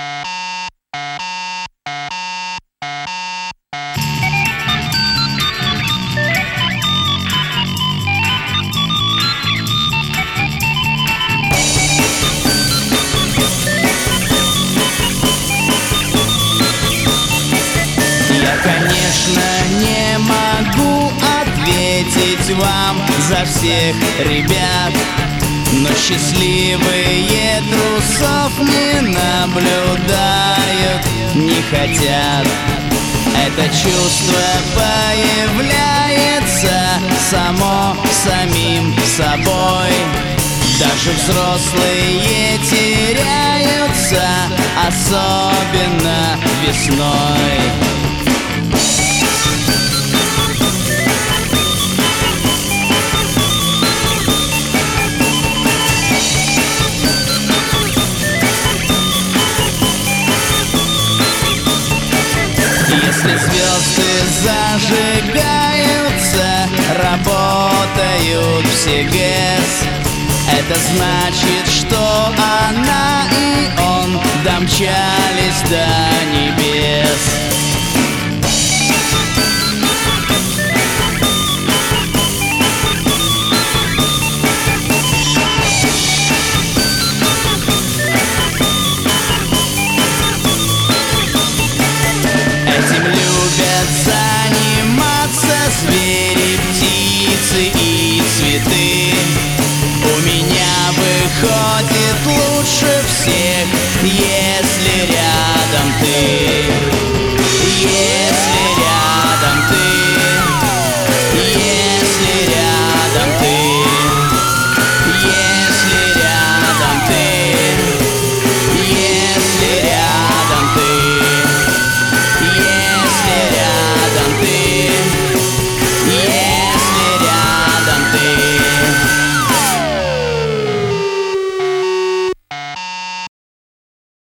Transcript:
Конечно, не могу ответить вам за всех ребят, но счастливые трусов не наблюдают, не хотят. Это чувство появляется само самим собой. Даже взрослые теряются, особенно весной. Если звезды зажигаются, работают все ГЭС, это значит, что она и он домчались до небес. Этим любят заниматься звери, птицы и цветы. У меня выходит лучше всех.